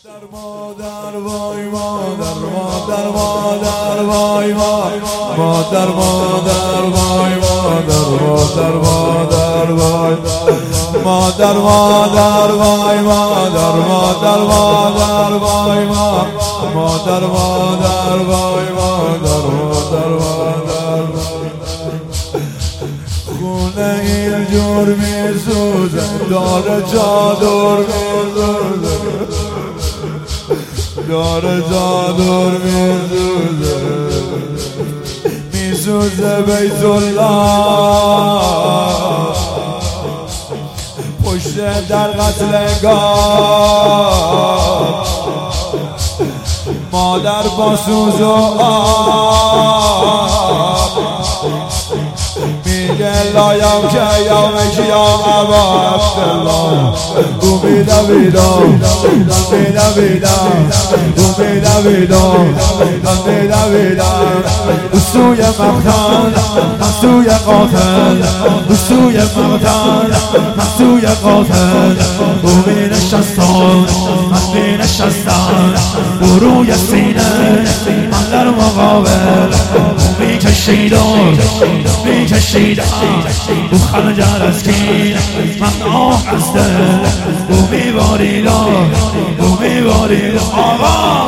مادر وای مادر مادر مادر وای مادر مادر وای مادر مادر مادر وای مادر مادر وای مادر مادر مادر وای مادر مادر وای مادر مادر مادر خونه اینجور میسوزه داره چادر میسوزه داره چادر میسوزه بیت الله پشت در قتلگاه مادر با سوز و آب میگه لایم که یومش یا ابا عبدالله امیده بیدام امیده بیدام امیده بیدام امیده بیدام سوی مقتل سوی قاتل سوی مقتل سوی قاتل امی نشستان امی نشستان بروی سینه من در مقابل امی کشیدان امی کشیدان او خنجر از کین من آه از دل امی باریدان امی باریدان آقا